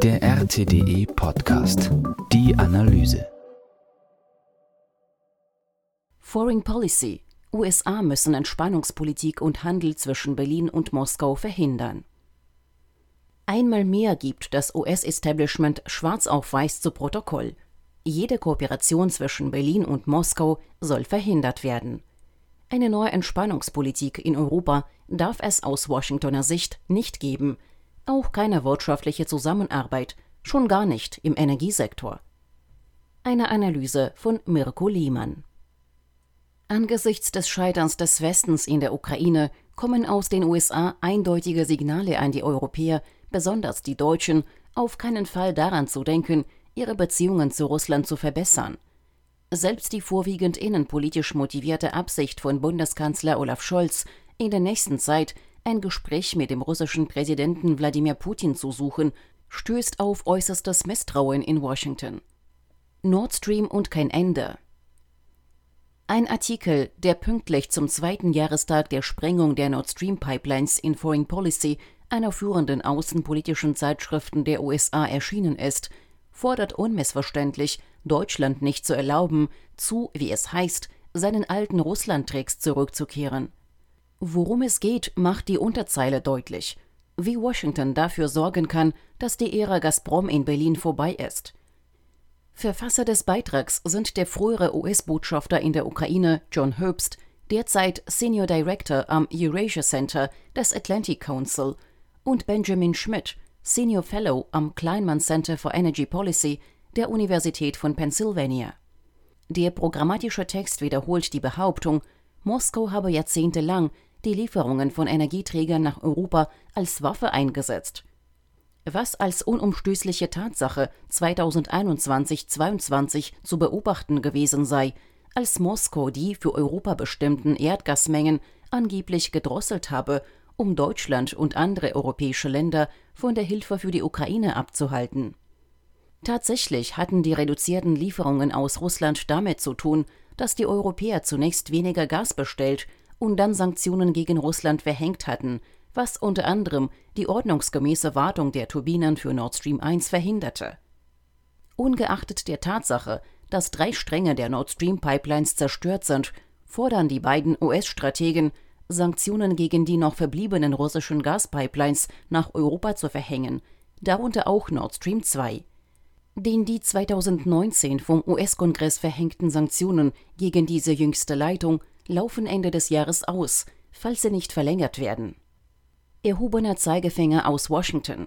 Der RTDE Podcast. Die Analyse. Foreign Policy. USA müssen Entspannungspolitik und Handel zwischen Berlin und Moskau verhindern. Einmal mehr gibt das US-Establishment schwarz auf weiß zu Protokoll. Jede Kooperation zwischen Berlin und Moskau soll verhindert werden. Eine neue Entspannungspolitik in Europa darf es aus Washingtoner Sicht nicht geben. Auch keine wirtschaftliche Zusammenarbeit, schon gar nicht im Energiesektor. Eine Analyse von Mirko Lehmann. Angesichts des Scheiterns des Westens in der Ukraine kommen aus den USA eindeutige Signale an die Europäer, besonders die Deutschen, auf keinen Fall daran zu denken, ihre Beziehungen zu Russland zu verbessern. Selbst die vorwiegend innenpolitisch motivierte Absicht von Bundeskanzler Olaf Scholz, in der nächsten Zeit ein Gespräch mit dem russischen Präsidenten Wladimir Putin zu suchen, stößt auf äußerstes Misstrauen in Washington. Nord Stream und kein Ende. Ein Artikel, der pünktlich zum 2. Jahrestag der Sprengung der Nord Stream Pipelines in Foreign Policy, einer führenden außenpolitischen Zeitschriften der USA, erschienen ist, fordert unmissverständlich, Deutschland nicht zu erlauben, zu, wie es heißt, seinen alten Russland-Tricks zurückzukehren. Worum es geht, macht die Unterzeile deutlich. Wie Washington dafür sorgen kann, dass die Ära Gazprom in Berlin vorbei ist. Verfasser des Beitrags sind der frühere US-Botschafter in der Ukraine, John Herbst, derzeit Senior Director am Eurasia Center des Atlantic Council, und Benjamin Schmidt, Senior Fellow am Kleinman Center for Energy Policy der Universität von Pennsylvania. Der programmatische Text wiederholt die Behauptung, Moskau habe jahrzehntelang die Lieferungen von Energieträgern nach Europa als Waffe eingesetzt. Was als unumstößliche Tatsache 2021-22 zu beobachten gewesen sei, als Moskau die für Europa bestimmten Erdgasmengen angeblich gedrosselt habe, um Deutschland und andere europäische Länder von der Hilfe für die Ukraine abzuhalten. Tatsächlich hatten die reduzierten Lieferungen aus Russland damit zu tun, dass die Europäer zunächst weniger Gas bestellt und dann Sanktionen gegen Russland verhängt hatten, was unter anderem die ordnungsgemäße Wartung der Turbinen für Nord Stream 1 verhinderte. Ungeachtet der Tatsache, dass 3 Stränge der Nord Stream Pipelines zerstört sind, fordern die beiden US-Strategen, Sanktionen gegen die noch verbliebenen russischen Gaspipelines nach Europa zu verhängen, darunter auch Nord Stream 2. Den die 2019 vom US-Kongress verhängten Sanktionen gegen diese jüngste Leitung laufen Ende des Jahres aus, falls sie nicht verlängert werden. Erhobener Zeigefinger aus Washington.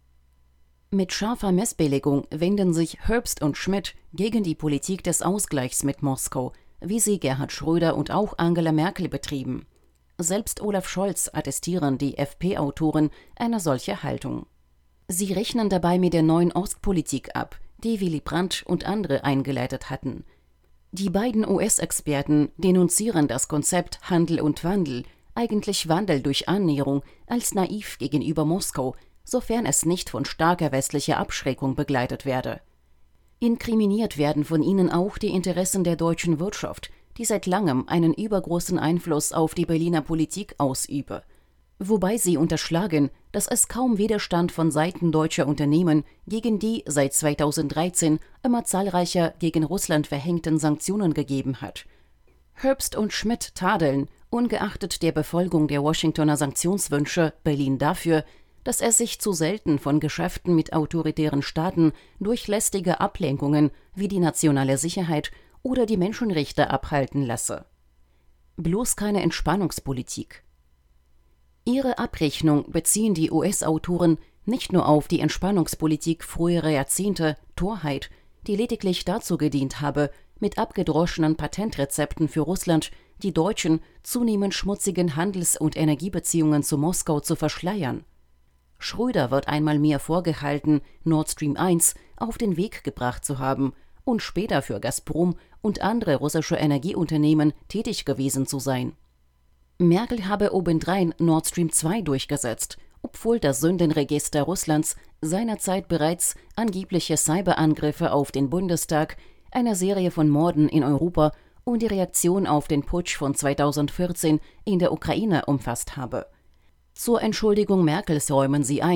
Mit scharfer Missbilligung wenden sich Herbst und Schmidt gegen die Politik des Ausgleichs mit Moskau, wie sie Gerhard Schröder und auch Angela Merkel betrieben. Selbst Olaf Scholz attestieren die FP-Autoren eine solche Haltung. Sie rechnen dabei mit der neuen Ostpolitik ab, die Willy Brandt und andere eingeleitet hatten. Die beiden US-Experten denunzieren das Konzept Handel und Wandel, eigentlich Wandel durch Annäherung, als naiv gegenüber Moskau, sofern es nicht von starker westlicher Abschreckung begleitet werde. Inkriminiert werden von ihnen auch die Interessen der deutschen Wirtschaft, die seit langem einen übergroßen Einfluss auf die Berliner Politik ausübe. Wobei sie unterschlagen, dass es kaum Widerstand von Seiten deutscher Unternehmen gegen die seit 2013 immer zahlreicher gegen Russland verhängten Sanktionen gegeben hat. Herbst und Schmidt tadeln, ungeachtet der Befolgung der Washingtoner Sanktionswünsche, Berlin dafür, dass er sich zu selten von Geschäften mit autoritären Staaten durch lästige Ablenkungen wie die nationale Sicherheit oder die Menschenrechte abhalten lasse. Bloß keine Entspannungspolitik. Ihre Abrechnung beziehen die US-Autoren nicht nur auf die Entspannungspolitik früherer Jahrzehnte, Torheit, die lediglich dazu gedient habe, mit abgedroschenen Patentrezepten für Russland die deutschen, zunehmend schmutzigen Handels- und Energiebeziehungen zu Moskau zu verschleiern. Schröder wird einmal mehr vorgehalten, Nord Stream 1 auf den Weg gebracht zu haben und später für Gazprom und andere russische Energieunternehmen tätig gewesen zu sein. Merkel habe obendrein Nord Stream 2 durchgesetzt, obwohl das Sündenregister Russlands seinerzeit bereits angebliche Cyberangriffe auf den Bundestag, eine Serie von Morden in Europa und die Reaktion auf den Putsch von 2014 in der Ukraine umfasst habe. Zur Entschuldigung Merkels räumen sie ein,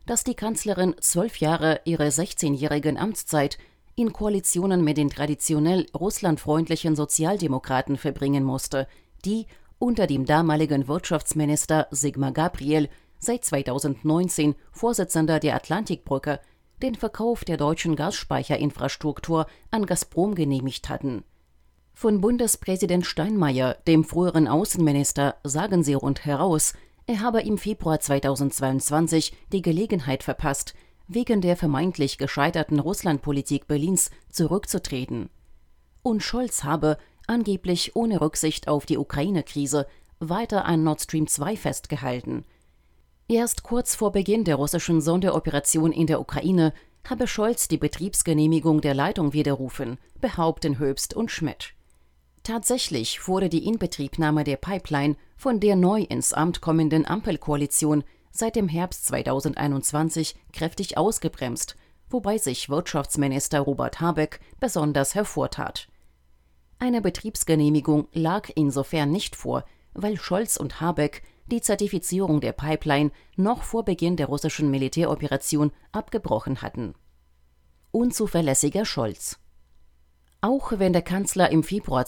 dass die Kanzlerin 12 Jahre ihrer 16-jährigen Amtszeit in Koalitionen mit den traditionell russlandfreundlichen Sozialdemokraten verbringen musste, die unter dem damaligen Wirtschaftsminister Sigmar Gabriel, seit 2019 Vorsitzender der Atlantikbrücke, den Verkauf der deutschen Gasspeicherinfrastruktur an Gazprom genehmigt hatten. Von Bundespräsident Steinmeier, dem früheren Außenminister, sagen sie rundheraus, er habe im Februar 2022 die Gelegenheit verpasst, wegen der vermeintlich gescheiterten Russlandpolitik Berlins zurückzutreten. Und Scholz habe, angeblich ohne Rücksicht auf die Ukraine-Krise, weiter an Nord Stream 2 festgehalten. Erst kurz vor Beginn der russischen Sonderoperation in der Ukraine habe Scholz die Betriebsgenehmigung der Leitung widerrufen, behaupten Hoebst und Schmidt. Tatsächlich wurde die Inbetriebnahme der Pipeline von der neu ins Amt kommenden Ampelkoalition seit dem Herbst 2021 kräftig ausgebremst, wobei sich Wirtschaftsminister Robert Habeck besonders hervortat. Eine Betriebsgenehmigung lag insofern nicht vor, weil Scholz und Habeck die Zertifizierung der Pipeline noch vor Beginn der russischen Militäroperation abgebrochen hatten. Unzuverlässiger Scholz. Auch wenn der Kanzler im Februar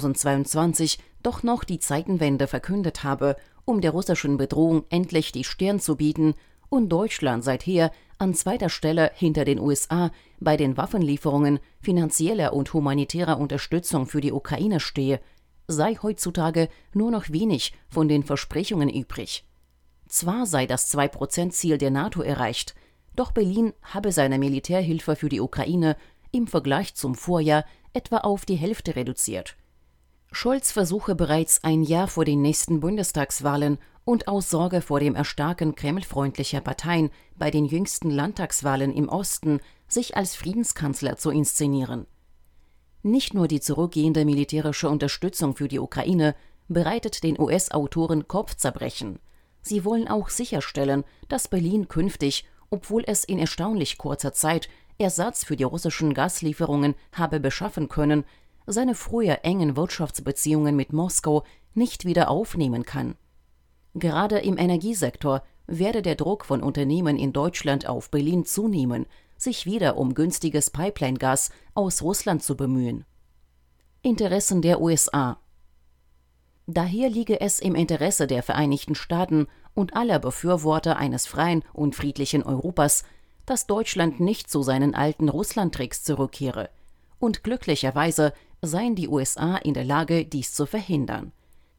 2022 doch noch die Zeitenwende verkündet habe, um der russischen Bedrohung endlich die Stirn zu bieten und Deutschland seither an zweiter Stelle hinter den USA bei den Waffenlieferungen, finanzieller und humanitärer Unterstützung für die Ukraine stehe, sei heutzutage nur noch wenig von den Versprechungen übrig. Zwar sei das 2%-Ziel der NATO erreicht, doch Berlin habe seine Militärhilfe für die Ukraine im Vergleich zum Vorjahr etwa auf die Hälfte reduziert. Scholz versuche bereits ein Jahr vor den nächsten Bundestagswahlen und aus Sorge vor dem Erstarken kremlfreundlicher Parteien bei den jüngsten Landtagswahlen im Osten sich als Friedenskanzler zu inszenieren. Nicht nur die zurückgehende militärische Unterstützung für die Ukraine bereitet den US-Autoren Kopfzerbrechen. Sie wollen auch sicherstellen, dass Berlin künftig, obwohl es in erstaunlich kurzer Zeit Ersatz für die russischen Gaslieferungen habe beschaffen können, seine früher engen Wirtschaftsbeziehungen mit Moskau nicht wieder aufnehmen kann. Gerade im Energiesektor werde der Druck von Unternehmen in Deutschland auf Berlin zunehmen, sich wieder um günstiges Pipeline-Gas aus Russland zu bemühen. Interessen der USA. Daher liege es im Interesse der Vereinigten Staaten und aller Befürworter eines freien und friedlichen Europas, dass Deutschland nicht zu seinen alten Russland-Tricks zurückkehre. Und glücklicherweise seien die USA in der Lage, dies zu verhindern.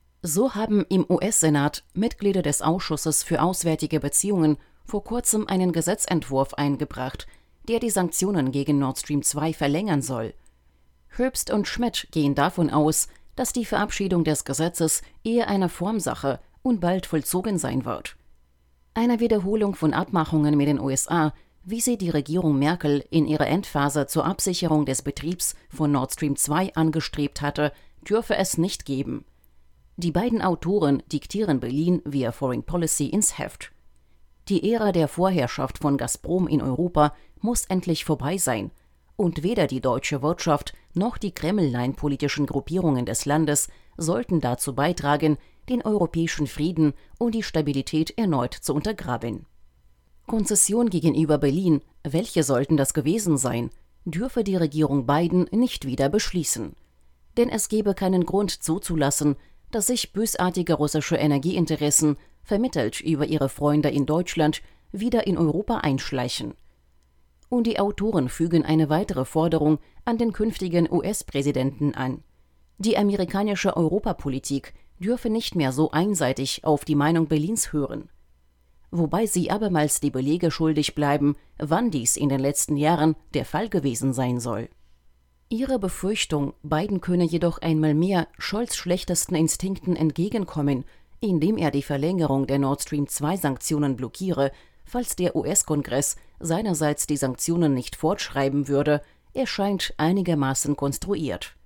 So haben im US-Senat Mitglieder des Ausschusses für Auswärtige Beziehungen vor kurzem einen Gesetzentwurf eingebracht, der die Sanktionen gegen Nord Stream 2 verlängern soll. Hoebst und Schmidt gehen davon aus, dass die Verabschiedung des Gesetzes eher eine Formsache und bald vollzogen sein wird. Eine Wiederholung von Abmachungen mit den USA, wie sie die Regierung Merkel in ihrer Endphase zur Absicherung des Betriebs von Nord Stream 2 angestrebt hatte, dürfe es nicht geben. Die beiden Autoren diktieren Berlin via Foreign Policy ins Heft. Die Ära der Vorherrschaft von Gazprom in Europa muss endlich vorbei sein, und weder die deutsche Wirtschaft noch die Kreml-politischen Gruppierungen des Landes sollten dazu beitragen, den europäischen Frieden und die Stabilität erneut zu untergraben. Konzession gegenüber Berlin, welche sollten das gewesen sein, dürfe die Regierung Biden nicht wieder beschließen. Denn es gebe keinen Grund zuzulassen, dass sich bösartige russische Energieinteressen, vermittelt über ihre Freunde in Deutschland, wieder in Europa einschleichen. Und die Autoren fügen eine weitere Forderung an den künftigen US-Präsidenten an. Die amerikanische Europapolitik dürfe nicht mehr so einseitig auf die Meinung Berlins hören. Wobei sie abermals die Belege schuldig bleiben, wann dies in den letzten Jahren der Fall gewesen sein soll. Ihre Befürchtung, Biden könne jedoch einmal mehr Scholz' schlechtesten Instinkten entgegenkommen, indem er die Verlängerung der Nord Stream 2 Sanktionen blockiere, falls der US-Kongress seinerseits die Sanktionen nicht fortschreiben würde, erscheint einigermaßen konstruiert.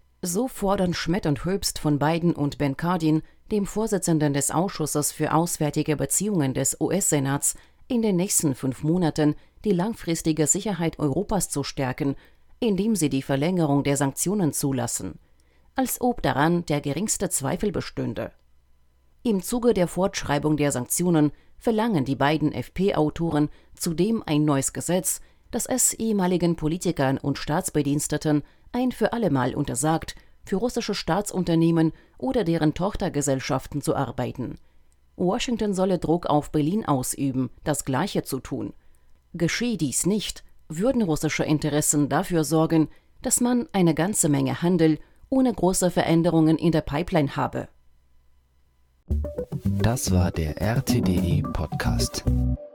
So fordern Schmidt und Hoebst von Biden und Ben Cardin, dem Vorsitzenden des Ausschusses für Auswärtige Beziehungen des US-Senats, in den nächsten 5 Monaten die langfristige Sicherheit Europas zu stärken, indem sie die Verlängerung der Sanktionen zulassen, als ob daran der geringste Zweifel bestünde. Im Zuge der Fortschreibung der Sanktionen verlangen die beiden FP-Autoren zudem ein neues Gesetz, das es ehemaligen Politikern und Staatsbediensteten ein für allemal untersagt, für russische Staatsunternehmen oder deren Tochtergesellschaften zu arbeiten. Washington solle Druck auf Berlin ausüben, das Gleiche zu tun. Geschehe dies nicht, würden russische Interessen dafür sorgen, dass man eine ganze Menge Handel ohne große Veränderungen in der Pipeline habe. Das war der RTDE Podcast.